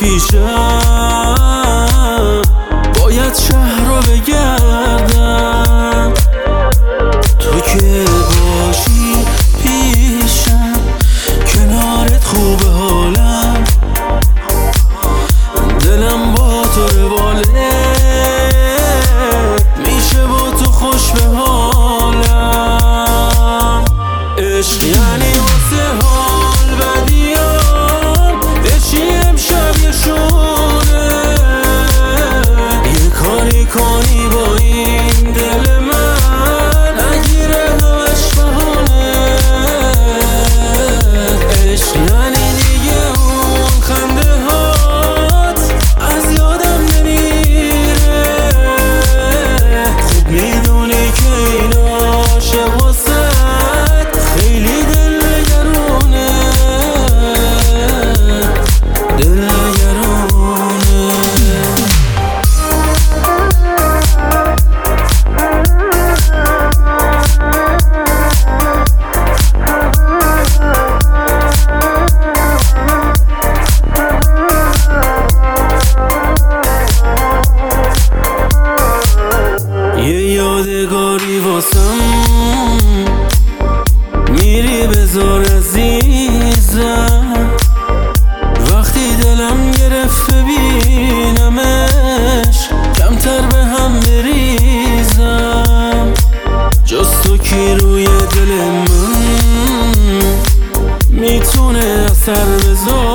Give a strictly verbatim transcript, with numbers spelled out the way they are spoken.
پیشم، باید شهر رو بگردم. تو که باشی پیشم، کنارت خوبه حالم، دلم با تو رواله، میشه با تو خوش به حالم. عشق یعنی واسه حال بدیام بشی امشب یه شونه، یه کاری کنی با این دل من نگیره همش بهانه. عشق یعنی دیگه اون خنده هات از یادم نمیره، خوب میدونی که این عاشق واسه خیلی دلنگرونه، دلنگرونه. یه یادگاری واسم میری بذار عزیزم، وقتی دلم گرفت ببینمش کمتر به هم بریزم. جز تو کی روی دل من میتونه اثر بذاره؟